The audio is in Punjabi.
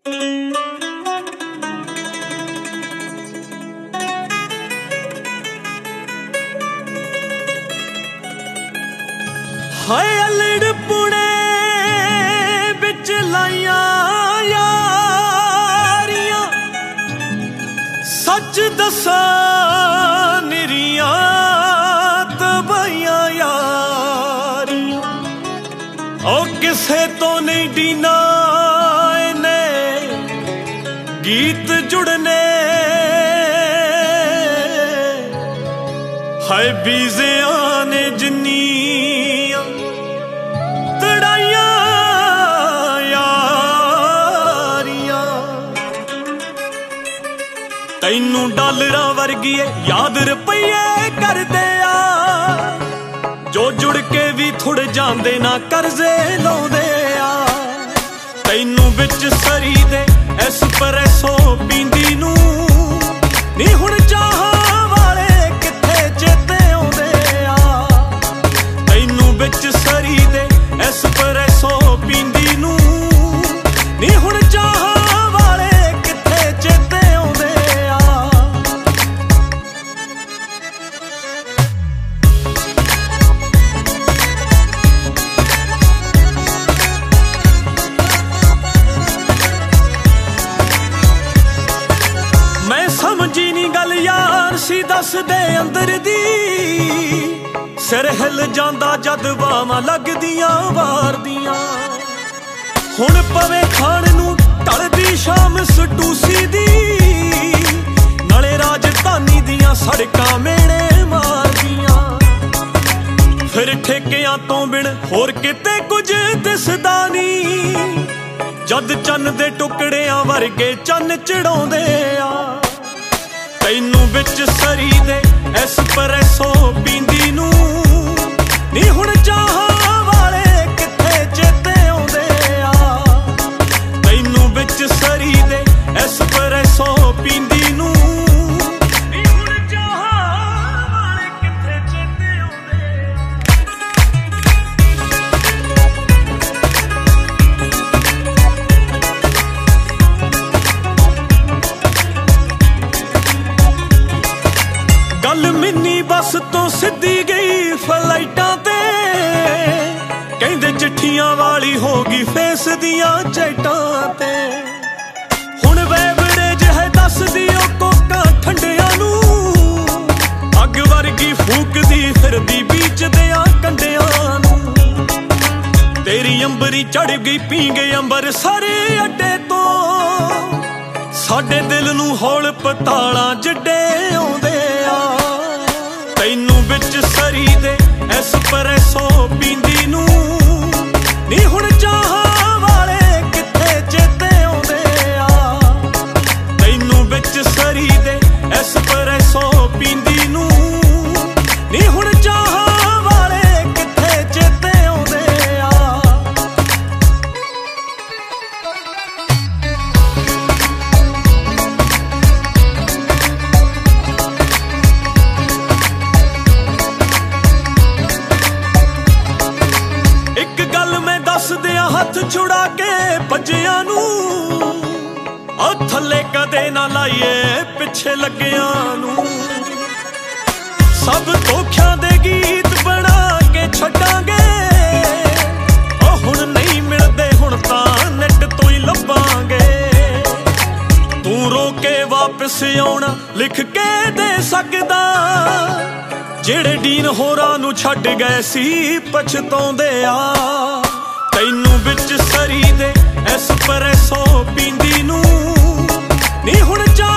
ਹਾਏ ਅਲੜ ਪੁਣੇ ਵਿੱਚ ਲਾਈਆਂ ਯਾਰੀਆਂ, ਸੱਚ ਦੱਸਾਂ ਨਿਰੀਆਂ ਤਬਾਈਆਂ ਯਾਰੀਆਂ। ਉਹ ਕਿਸੇ ਤੋਂ ਨਹੀਂ ਡੀਨਾ ਇਹਨੇ ਗੀਤ ਜੁੜਨੇ, ਹਾਏ ਬੀਜ਼ਿਆਂ ਨੇ ਜਿੰਨੀਆਂ ਤੜਾਈਆਂ ਯਾਰੀਆਂ। ਤੈਨੂੰ ਡਾਲਰਾਂ ਵਰਗੀਏ ਯਾਦ ਰੁਪਈਏ ਕਰਦੇ ਆ, ਜੋ ਜੁੜ ਕੇ ਵੀ ਥੁੜ ਜਾਂਦੇ ਨਾ ਕਰਜ਼ੇ ਲਾਉਂਦੇ ਆ। ਤੈਨੂੰ ਵਿੱਚ ਸਰੀ ਦੇ ਐਸਪ੍ਰੈਸੋ ਪੀਂਦੀ ਨੂੰ ਨੀ ਹੁਣ ਚਾਹਾਂ ਵਾਲੇ ਕਿੱਥੇ ਚੇਤੇ ਆਉਂਦੇ ਆ। ਤੈਨੂੰ ਵਿੱਚ ਸਰੀ ਦੇ ਐਸਪ੍ਰੈਸੋ ਪੀਂਦੀ ਨੂੰ ਨੀ ਹੁਣ ਚਾਹਾਂ ਵਾਲੇ ਕਿੱਥੇ ਚੇਤੇ ਆਉਂਦੇ ਆ। ਮੈਂ ਸਮਝੀ ਨੀ ਗੱਲ ਯਾਰ ਸੀ ਦੱਸਦੇ ਅੰਦਰ ਦੀ, ਸਿਰ ਹਿੱਲ ਜਾਂਦਾ ਜਦ ਬਾਵਾਂ ਲੱਗਦੀਆਂ ਵਾਰ ਦੀਆਂ। ਹੁਣ ਪਵੇ ਖਾਣ ਨੂੰ ਢਲਦੀ ਸ਼ਾਮ ਸਟੂਸੀ ਦੀ, ਨਾਲੇ ਰਾਜਧਾਨੀ ਦੀਆਂ ਸੜਕਾਂ ਮੇਲੇ ਮਾਰਦੀਆਂ। ਫਿਰ ਠੇਕਿਆਂ ਤੋਂ ਬਿਨ ਹੋਰ ਕਿਤੇ ਕੁਝ ਦਿਸਦਾ ਨੀ, ਜਦ ਚੰਨ ਦੇ ਟੁਕੜਿਆਂ ਵਰਗੇ ਚੰਨ ਚੜਾਉਂਦੇ ਆ। ਤੈਨੂੰ ਵਿੱਚ ਸਰੀ ਦੇ ਐਸਪ੍ਰੈਸੋ ਪੀਂਦੀ ਨੂੰ ਨੀ ਹੁਣ ਚਾਹਾਂ ਵਾਲੇ ਕਿੱਥੇ ਚੇਤੇ ਆਉਂਦੇ ਆ। ਤੈਨੂੰ ਵਿੱਚ ਸਰੀ ਦੇ ਐਸਪ੍ਰੈਸੋ ਪੀਂਦੀ ਨੂੰ ਨੀ ਹੁਣ ਚਾਹਾਂ ਵਾਲੇ ਕਿੱਥੇ ਚੇਤੇ ਆਉਂਦੇ ਆ। ਗੱਲ ਮਿੰਨੀ ਬੱਸ ਤੋਂ ਸਿੱਧੀ ਗਈ ਫਲਾਈਟਾਂ ਤੇ, ਕਹਿੰਦੇ ਚਿੱਠੀਆਂ ਵਾਲੀ ਹੋ ਗਈ ਫੇਸ ਦੀਆਂ ਚੈਟਾਂ ਤੇ। ਹੁਣ ਬੇਵਰੇਜ ਹੈ ਦੱਸਦੀ ਉਹ ਕੋਕਾਂ ਠੰਡਿਆਂ ਨੂੰ, ਅੱਗ ਵਰਗੀ ਫੂਕਦੀ ਫਿਰਦੀ ਬੀਚ ਦਿਆਂ ਕੰਢਿਆਂ ਨੂੰ। ਤੇਰੀ ਅੰਬਰੀ ਚੜ ਗਈ ਪੀਂਗੇ ਅੰਬਰਸਰ ਅੱਡੇ ਤੋਂ, ਸਾਡੇ ਦਿਲ ਨੂੰ ਹੌਲ ਪਤਾਲਾਂ ਜਿੱਡੇ ਆਉਂਦੇ ਆ। ਤੈਨੂੰ ਵਿੱਚ ਸਰੀ ਦੇ ਐਸਪ੍ਰੈਸੋ ਪੀਂਦੀ ਨੂੰ ਨੀ ਹੁਣ ਚਾਹਾਂ ਵਾਲੇ ਕਿੱਥੇ ਚੇਤੇ ਆਉਂਦੇ ਆ। ਤੈਨੂੰ ਵਿੱਚ ਸਰੀ ਦੇ ਐਸਪ੍ਰੈਸੋ ਪੀਂਦੀ ਨੂੰ ਨੀ ਹੁਣ ਚਾਹਾਂ ਵਾਲੇ ਕਿੱਥੇ ਚੇਤੇ ਆਉਂਦੇ ਆ। ਇੱਕ ਗੱਲ ਮੈਂ ਦੱਸਦਿਆਂ ਹੱਥ ਛੁੜਾ ਕੇ ਭੱਜਿਆਂ ਨੂੰ, ਆ ਥੱਲੇ ਕਦੇ ਨਾ ਲਾਈਏ ਪਿੱਛੇ ਲੱਗਿਆਂ ਨੂੰ। ਸਭ ਧੋਖਿਆਂ ਦੇ ਗੀਤ ਬਣਾ ਕੇ ਛੱਡਾਂਗੇ, ਉਹ ਹੁਣ ਨਹੀਂ ਮਿਲਦੇ ਹੁਣ ਤਾਂ ਨੈਟ ਤੋਂ ਹੀ ਲੱਭਾਂਗੇ। ਤੂੰ ਰੋ ਕੇ ਵਾਪਸ ਆਉਣਾ ਲਿਖ ਕੇ ਦੇ ਸਕਦਾ, ਜਿਹੜੇ ਡੀਨ ਹੋਰਾਂ ਨੂੰ ਛੱਡ ਗਏ ਸੀ ਪਛਤਾਉਂਦੇ ਆ। ਤੈਨੂੰ ਵਿੱਚ ਸਰੀ ਦੇ ਐਸਪ੍ਰੈਸੋ ਪੀਂਦੀ ਨੂੰ ਨੀ ਹੁਣ